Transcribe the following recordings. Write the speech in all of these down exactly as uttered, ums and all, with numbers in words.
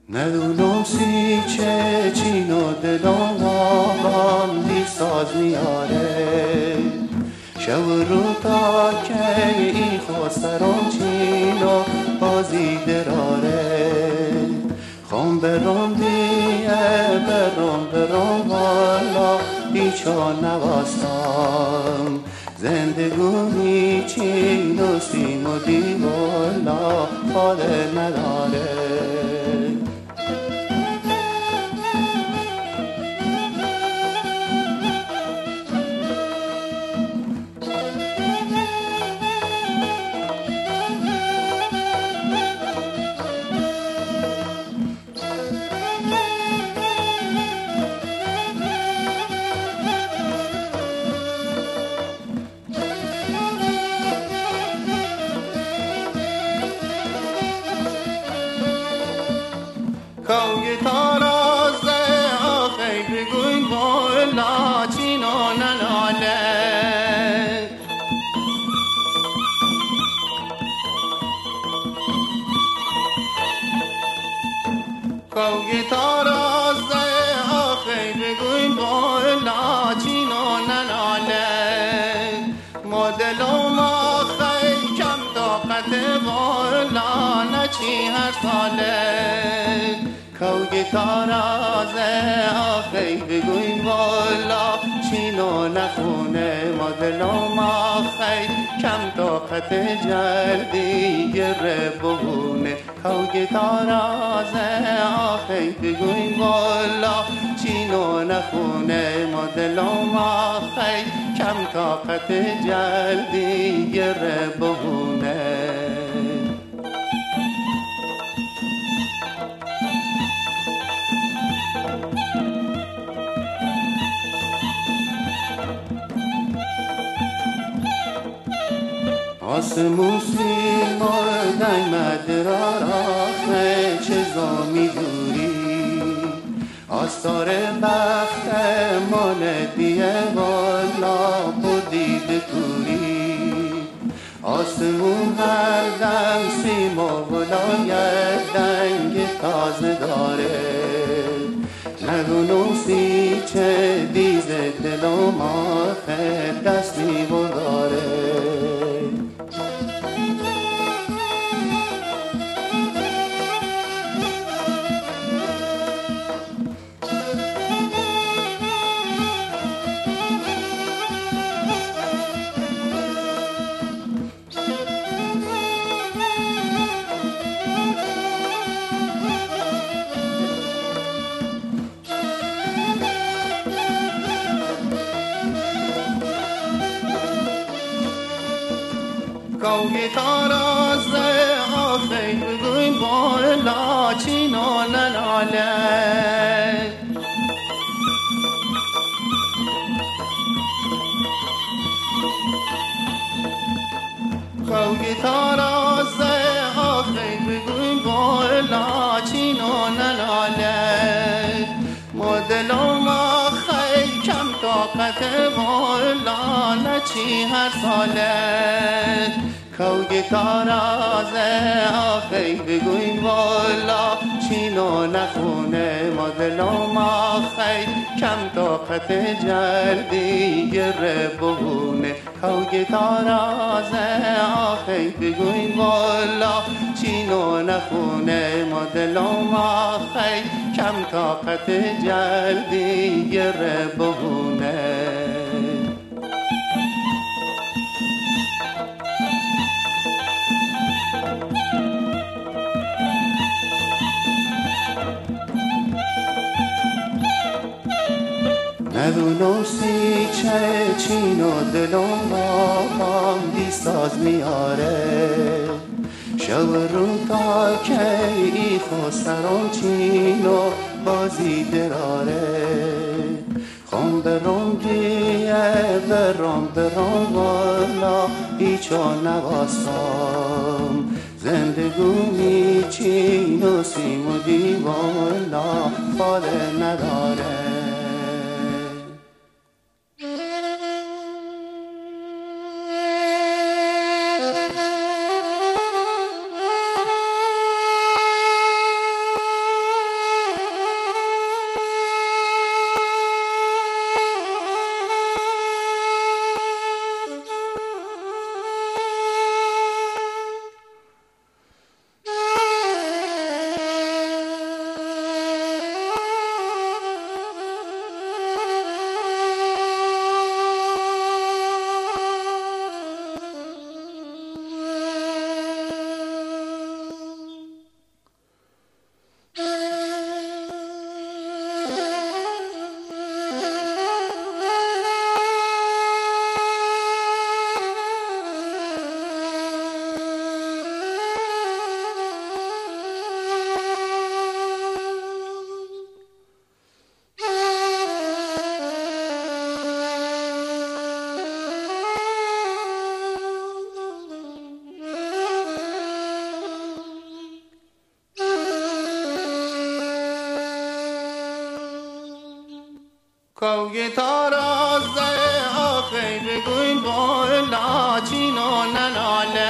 ندونم سی چه چین و دلم واقعا بی ساز میاره شب و رو تا که ای خسرم چین و بازی دراره خم برم دیه برم برم والا بیچا نواستم زندگونی چین و سیم و دی والا حال نداره کوی تارازه آخی بگوین بالا چینا نناله کوی تارازه آخی بگوین بالا چینا نناله مدلوم آخی کم طاقت بالا نچی هر ساله کوی تارازه آخی بگوین والا چینو نخونه ما دلم آخی کم طاقت جردی گره بهونه کوی تارازه آخی بگوین والا چینو نخونه ما دلم آخی کم طاقت جردی گره بهونه آسمون سیم و دنگ مدراره چه زامی دوری آستار بخت مال دیه والا بودید کوری آسمون هر دم سیم و ولایت دنگ تازه داره نگونم سی چه دیز دلم آخه دستی برداره کوی تارازه آخی بگوین بالا چینا نناله کوی تارازه آخی بگوین بالا چینا نناله مدلم آخی کم طاقت بالا نچی هر ساله کوی تارازه آخی بگوین والا چینو نخونه ما دلم آخی کم طاقت جردی گره بهونه کوی تارازه آخی بگوین والا چینو نخونه ما دلم آخی کم طاقت جردی گره بهونه ندونم سی چه چین و دلم واقعا بی ساز میاره شب رو تا که ای خسرم چین و بازی دراره خم برم دیه برم برم والا ایچا نواستم زندگونی چین و سیم و دی والا فال نداره کوگی تارازه آخی بگوین بالا چینو نناله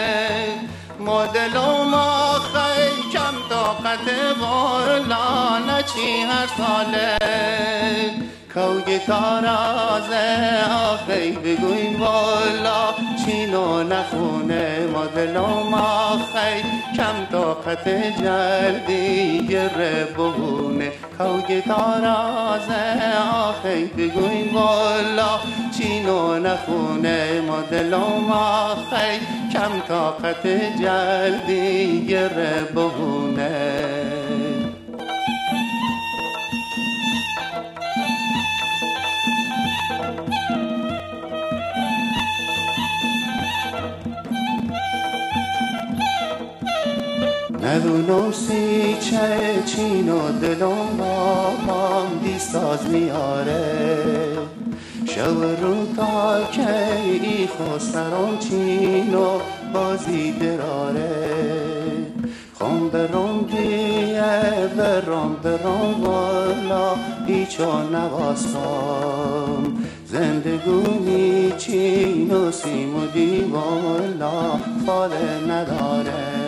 مدلو ما خی کم طاقت بالا نچی هر ساله کوگی تارازه آخی بگوین بالا چینو نخونه مدلو ما خی کم طاقت جلدی گره بهونه کوگی تارازه آخی بگوین بالا چینو نخونه مدلو ما خی کم طاقت جلدی گره بهونه ندونم سی چه چینو دلم بابام دیستاز میاره شو رو تا که ای خسرم چینو بازی دراره خم برم دیه برم برم والا ایچو نواستم زندگونی چینو سیمو دی والا فال نداره